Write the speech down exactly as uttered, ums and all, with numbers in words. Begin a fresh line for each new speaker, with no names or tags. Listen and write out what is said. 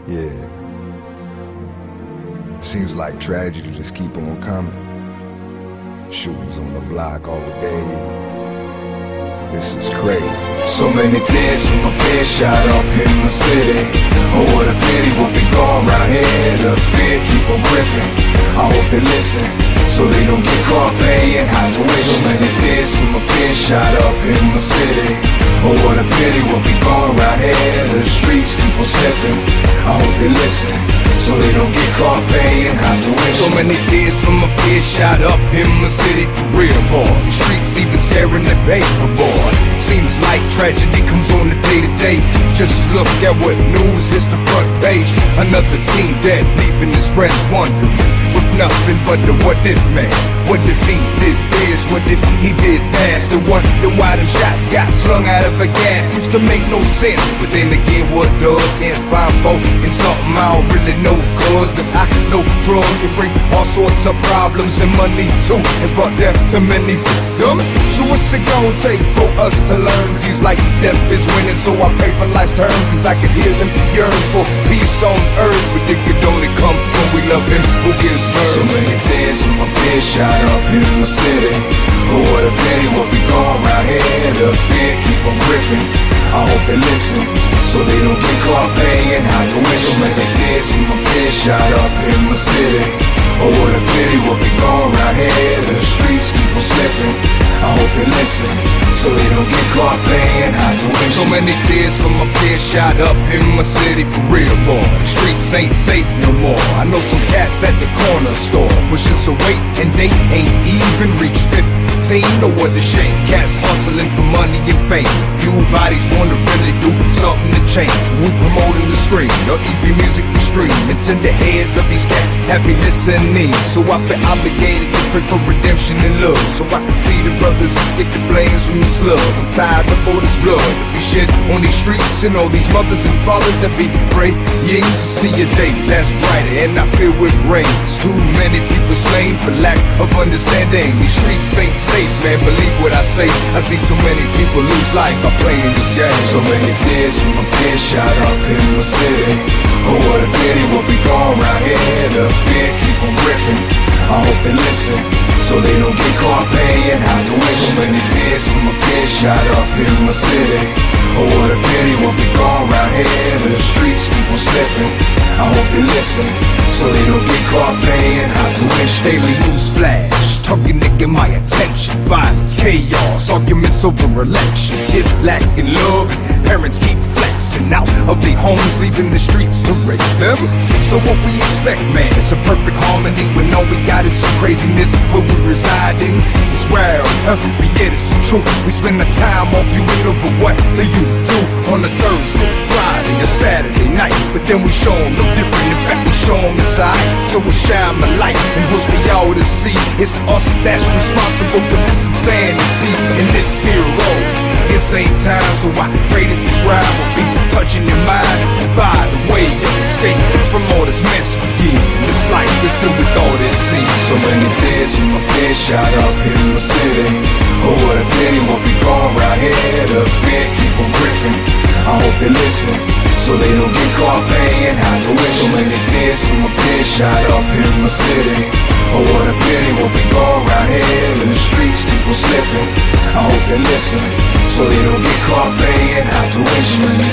Yeah. Seems like tragedy just keep on coming. Shootings on the block all day. This is crazy.
So many tears from a pen shot up in the city. Oh, what a pity we'll be gone round here. The fear keep on gripping. I hope they listen, so they don't get caught paying high tuition. So many tears from a pen shot up in the city. Oh, what a pity we'll be gone round here. The streets keep on slipping. I hope they listen, so they don't get caught paying high tuition.
So many tears from a kid shot up in the city for real, boy. The streets even scaring the paper, boy. Seems like tragedy comes on the day to day. Just look at what news is the front page. Another teen dead, leaving his friends wondering, with nothing but the what if man. What if he did this? What if he did that? The one, the why the shots got slung out of a gas. Seems to make no sense, but then again, what does? Can't find fault in something I don't really know. Cause but I know drugs can bring all sorts of problems, and money too has brought death to many victims. So what's it gonna take for us to learn? Seems like death is winning, so I pray for life's term. Cause I can hear them yearns for peace on earth, but it could only come when we love him who gives birth.
So many tears from a pen shot up in the city. Oh, what a pity we'll be gone round here. The fear keep on gripping. I hope they listen, so they don't get caught paying high tuition. So many tears from a pen shot up in the city. Oh, what a pity we'll be gone round here. The streets keep on slipping. I hope they listen, so they don't get caught paying high tuition.
So many tears from a kid shot up in my city for real, boy. The streets ain't safe no more. I know some cats at the corner store pushing some weight, and they ain't even reached fifteen. No what a shame, cats hustling for money and fame. Few bodies wanna really do something to change. We promoting the screen, or E P music we stream into the heads of these cats happy listening. So I feel obligated to pray for redemption and love, so I can see the brothers escape the flames from the slug. I'm tired of all this blood to be shed on these streets, and all these mothers and fathers that be praying to see a day that's brighter and not filled with rain. There's too many people slain for lack of understanding. These streets ain't safe, man, believe what I say. I see so many people lose life by playing this game.
So many tears from a pen shot up in the city. Oh, what a pity we'll be gone round here. The fear keep on gripping. I hope they listen, so they don't get caught paying high tuition. So many tears from a pen shot up in the city. Oh, what a pity we'll be gone round here. The streets keep on slipping. I hope they listen, so they don't get caught paying high tuition.
Daily news flash, talking to get my attention. Violence, chaos, arguments over election. Kids lacking love, and parents keep flexing out of their homes, leaving the streets to raise them. So what we expect, man, it's a perfect harmony when all we got is some craziness where we reside in. It's wild, huh? But yet it's the truth. We spend the time arguing over what the youth do on a Thursday, Friday, or Saturday night, but then we show them no different. In fact, we show them the side, so we shine the light and what's for y'all to see. It's us that's responsible for this insanity in this here road. Insane time, so I pray that this ride will be touching your mind and provide a way of escape from all this mess we in. This life is filled with all this sin.
So many tears from a pen shot up in the city. Oh, what a pity we'll be gone round here. The fear keep on gripping. I hope they listen, so they don't get caught paying high tuition. So many tears from a pen shot up in the city. Oh, what a pity we'll be gone round here. The streets keep on slipping. I hope they listen, so they don't get caught paying high tuition.